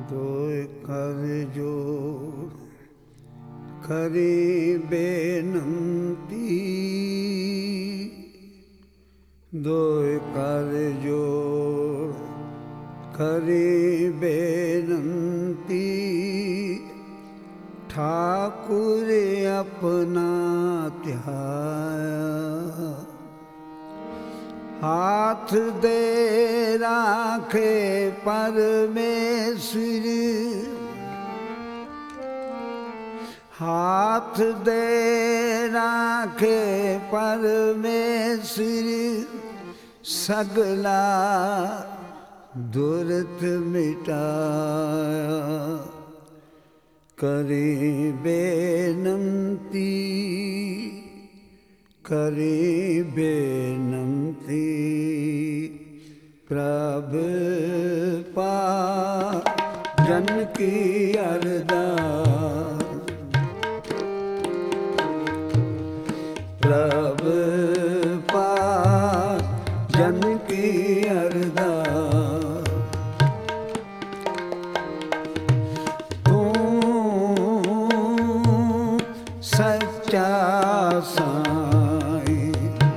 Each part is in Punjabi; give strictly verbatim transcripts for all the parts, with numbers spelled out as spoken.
ਦੋਇ ਕਰ ਜੋੜ ਕਰੀ ਬੇਨੰਤੀ, ਦੋਇ ਕਰ ਜੋੜ ਕਰੀ ਬੇਨੰਤੀ, ਠਾਕੁਰ ਆਪਣਾ ਧਿਆਇਆ, ਹਾਥ ਦੇ ਰਾਖੇ ਪਰਮੇਸ਼ਰ, ਹਾਥ ਦੇ ਰਾਖੇ ਪਰਮੇਸ਼ਰ, ਸਗਲਾ ਦੁਰਤ ਮਿਟਾਇਆ, ਕਰੀ ਬੇਨੰਤੀ, ਕਰੀ ਬੇਨੰਤੀ, ਪ੍ਰਭ ਪਾਕ ਜਨ ਕੀ ਅਰਦਾਸ, ਪ੍ਰਭ ਪਾਕ ਜਨ ਕੀ ਅਰਦਾਸ, ਤੂੰ ਸੱਚਾ ਸਾਈਂ,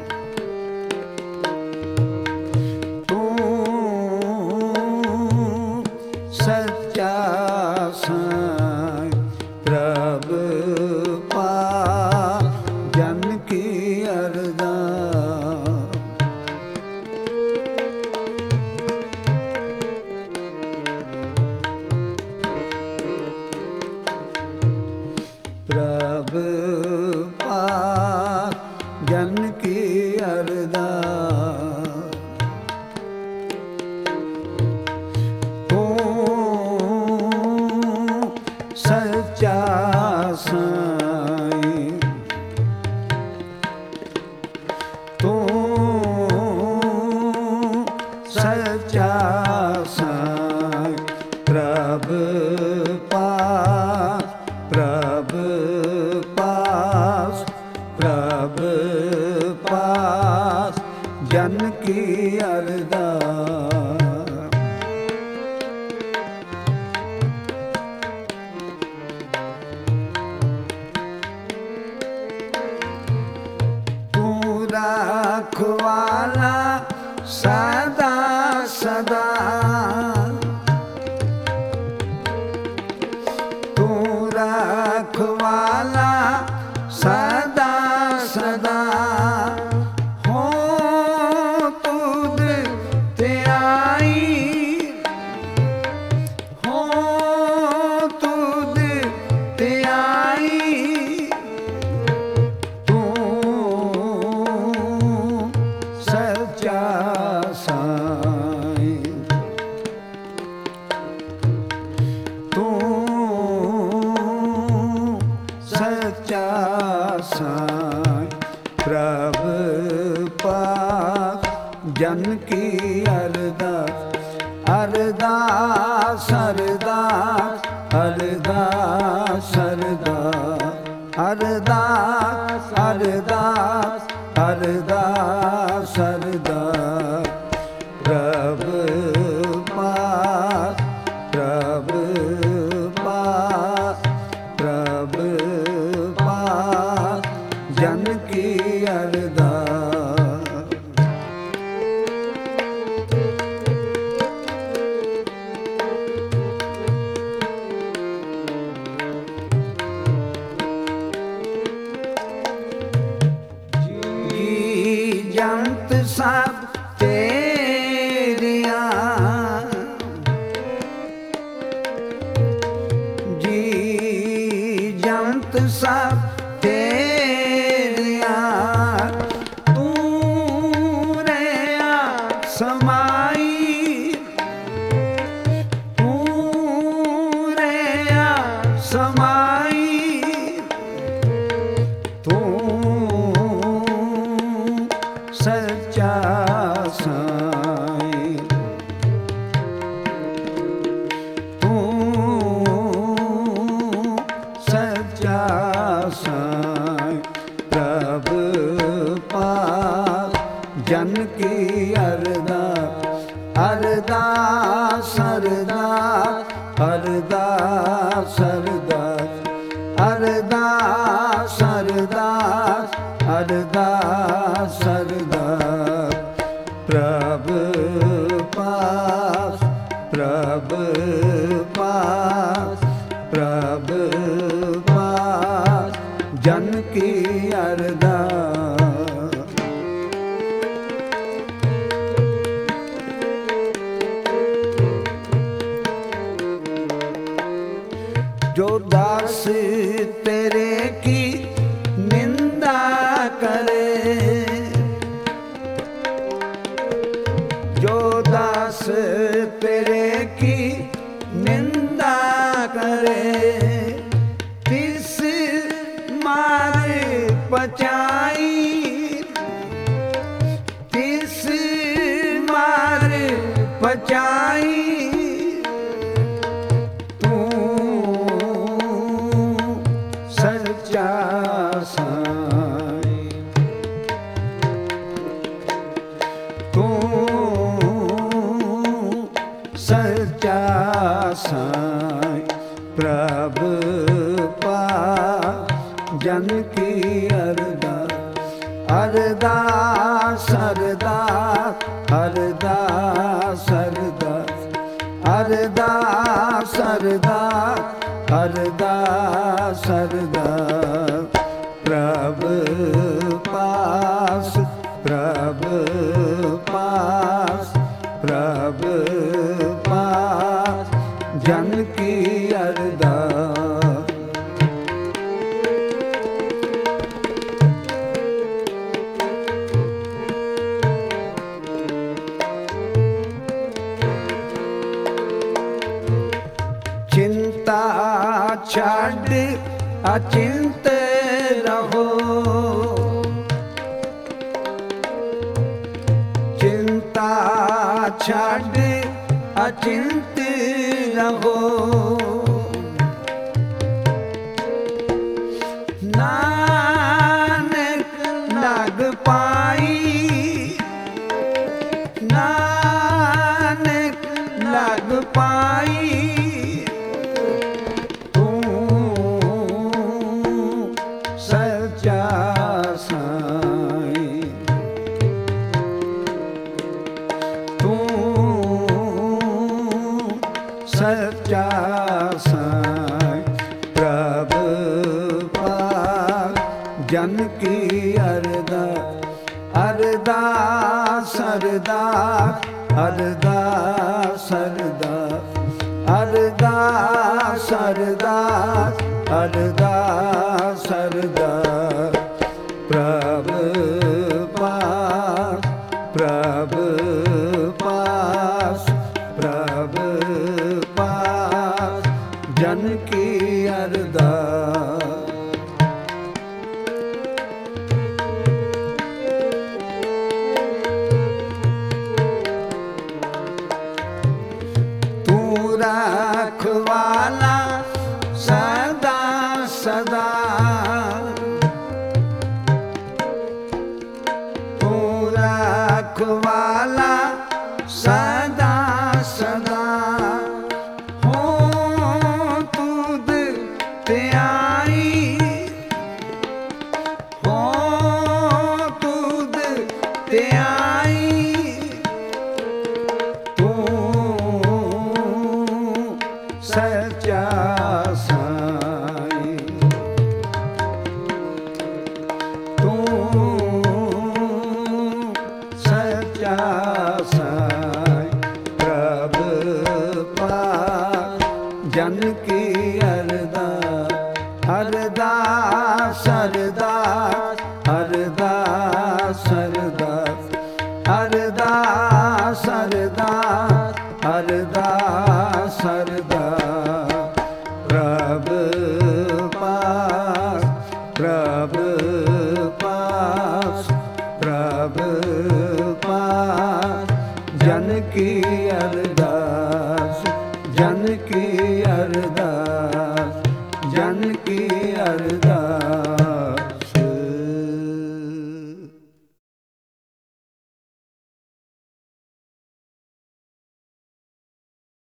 ਸੱਚਾ ਸਾਈਂ, ਪ੍ਰਭ ਪਾਕ ਜਨ ਕੀ ਅਰਦਾਸ, ਪ੍ਰਭ ਪਾਕ ਜਨ ਕੀ ਅਰਦਾਸ, ਸੱਚਾ ਸਾਈਂ, ਤੂੰ ਸੱਚਾ ਸਾਈਂ, ਪ੍ਰਭ ਪਾਕ, ਪ੍ਰਭ ਪਾਸ, ਪ੍ਰਭ ਪਾਸ ਜਨ ਕੀ ਅਰਦਾਸ, ਰਖਵਾਲਾ ਸਦਾ ਸਦਾ, ਤੂੰ ਰਖਵਾਲਾ ਸਦਾ ਸਦਾ, ਹੋ ਤੁਧ ਧਿਆਈ, ਹੋ ਤੁਧ ਧਿਆਈ, ਸੱਚਾ ਸਾਈਂ, ਤੂੰ ਸੱਚਾ ਸਾਈਂ, ਪ੍ਰਭ ਪਾਕ ਜਨ ਕੀ ਅਰਦਾਸ, ਅਰਦਾਸ ਅਰਦਾਸ ਅਰਦਾਸ ਅਰਦਾਸ ਅਰਦਾਸ ਅਰਦਾਸ ਅਰਦਾਸ ਅਰਦਾਸ, ਪ੍ਰਭ ਪਾਕ, ਪ੍ਰਭ ਪਾਕ, ਪ੍ਰਭ ਪਾਕ ਜਨ ਕੀ ਅਰਦਾਸ, ਜੰਤ ਸਭ ਤੇਰੀਆਂ, ਜੀ ਜੰਤ ਸਭ ਤੇਰੀਆਂ, ਤੂੰ ਰਹਿਆ ਸਮਾਈ, ਤੂੰ ਰਹਿਆ ਸਮਾਈ, ਤੂੰ ਸੱਚਾ ਸਾਈਂ, ਤੂੰ ਸੱਚਾ ਸਾਈਂ, ਪ੍ਰਭ ਪਾਕ ਜਨ ਕੀ ਅਰਦਾਸ, ਅਰਦਾਸ ਅਰਦਾਸ ਪ੍ਰਭ ਪਾਸ ਪ੍ਰਭ ਪਾਸ ਜਨ ਕੀ ਅਰਦਾਸ। ਜੋ ਦਾਸ ਤੇਰੇ ਕੀ ਨਿੰਦਾ ਕਰੇ, ਜੋ ਦਾਸ ਤੇਰੇ ਕੀ ਨਿੰਦਾ ਕਰੇ, ਤਿਸ ਮਾਰ ਪਚਾਈ, ਤਿਸ ਮਾਰ ਪਚਾਈ। ਸੱਚਾ ਸਾਈਂ ਤੂੰ ਸੱਚਾ ਸਾਈਂ ਪ੍ਰਭ ਪਾਸ ਜਨ ਕੀ ਅਰਦਾਸ। ਅਰਦਾਸ ਅਰਦਾਸ ਅਰਦਾਸ ਅਰਦਾਸ ਅਰਦਾਸ ਅਰਦਾਸ ਅਰਦਾਸ ਪ੍ਰਭ ਪਾਸ ਪ੍ਰਭ ਪਾਸ ਪ੍ਰਭ ਪਾਸ ਜਨ ਕੀ ਅਰਦਾਸ। ਚਿੰਤਾ ਛੱਡ ਅਚਿੰਤ ਰਹੋ, ਚਿੰਤਾ ਛੱਡ ਅਚਿੰਤ ਰਹੋ। ਨਾਨਕ ਲਗ ਪਾਈ, ਨਾਨਕ ਲਗ ਪਾਈ। ਸੱਚਾ ਸਾਈਂ ਤੂੰ ਸੱਚਾ ਸਾਈਂ ਪ੍ਰਭ ਪਾਸ ਜਨ ਕੀ ਅਰਦਾਸ। ਅਰਦਾਸ ਅਰਦਾਸ ਅਰਦਾਸ ਅਰਦਾਸ ਅਰਦਾਸ ਅਰਦਾਸ ਅਰਦਾਸ ਪ੍ਰਭ ਪਾਸ ਪ੍ਰਭ ਪਾਸ ਪ੍ਰਭ ਪਾਸ ਜਨ ਕੀ ਅਰਦਾਸ। ਤੂੰ ਰਖਵਾਲਾ ਸਦਾ ਸਦਾ, ਤੂੰ ਰਖਵਾਲਾ ਸਦਾ ਸਦਾ। ਹੋ ਤੁਧ ਧਿਆਈ, ਹੋ ਤੁਧ ਧਿਆਈ। ਤੂੰ ਸੱਚਾ ਸਾਈਂ ਤੂੰ ਸੱਚਾ ਸਾਈਂ ਪ੍ਰਭ ਪਾਸ ਜਨ ਕੀ ਅਰਦਾਸ। ਅਰਦਾਸ ਅਰਦਾਸ ਅਰਦਾਸ ਅਰਦਾਸ ਅਰਦਾਸ ਅਰਦਾਸ ਅਰਦਾਸ ਪ੍ਰਭ ਪਾਸ ਪ੍ਰਭ ਪਾਸ ਪ੍ਰਭ ਪਾਸ ਜਨ ਕੀ ਅਰਦਾਸ ਜਨ ਕੀ ਅਰਦਾਸ।